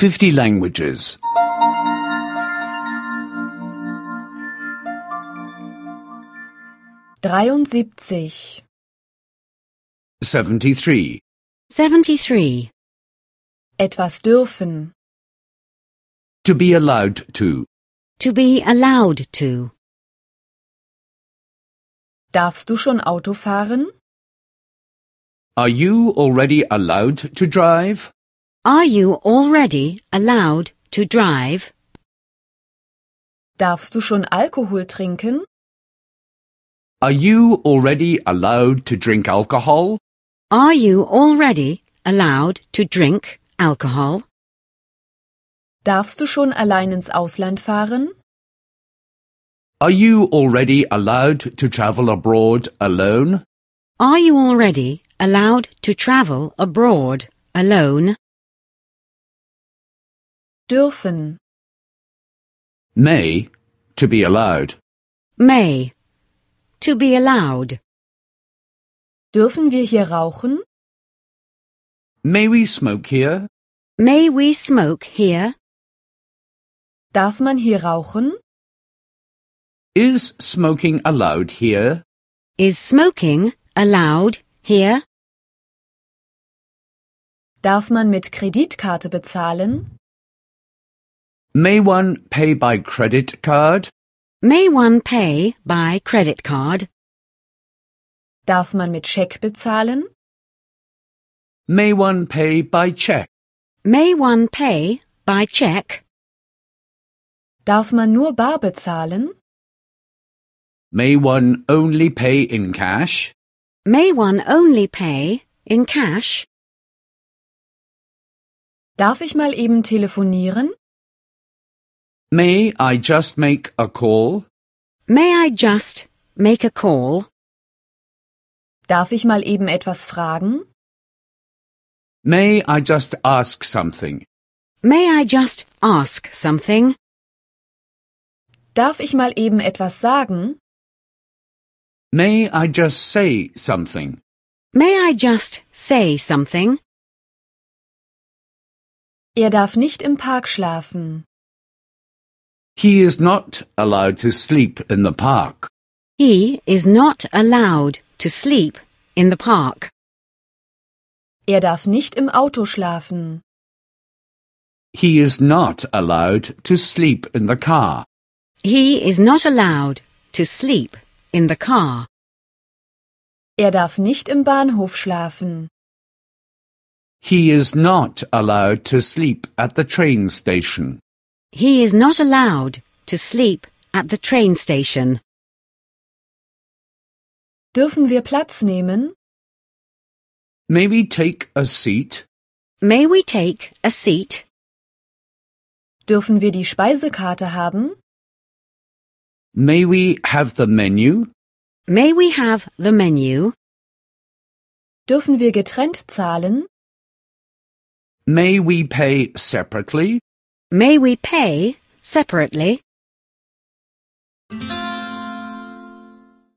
50 languages. 73. 73. 73. Etwas dürfen. To be allowed to. To be allowed to. Darfst du schon Auto fahren? Are you already allowed to drive? Are you already allowed to drive? Darfst du schon Alkohol trinken? Are you already allowed to drink alcohol? Are you already allowed to drink alcohol? Darfst du schon allein ins Ausland fahren? Are you already allowed to travel abroad alone? Are you already allowed to travel abroad alone? Dürfen. May, to be allowed. May. To be allowed. Dürfen wir hier rauchen? May we smoke here? May we smoke here? Darf man hier rauchen? Is smoking allowed here? Is smoking allowed here? Darf man mit Kreditkarte bezahlen? May one pay by credit card? May one pay by credit card? Darf man mit Scheck bezahlen? May one pay by check? May one pay by check? Darf man nur bar bezahlen? May one only pay in cash? May one only pay in cash? Darf ich mal eben telefonieren? May I just make a call? May I just make a call? Darf ich mal eben etwas fragen? May I just ask something? May I just ask something? Darf ich mal eben etwas sagen? May I just say something? May I just say something? Er darf nicht im Park schlafen. He is not allowed to sleep in the park. He is not allowed to sleep in the park. Er darf nicht im Auto schlafen. He is not allowed to sleep in the car. He is not allowed to sleep in the car. Er darf nicht im Bahnhof schlafen. He is not allowed to sleep at the train station. He is not allowed to sleep at the train station. Dürfen wir Platz nehmen? May we take a seat? May we take a seat? Dürfen wir die Speisekarte haben? May we have the menu? May we have the menu? Dürfen wir getrennt zahlen? May we pay separately? May we pay separately?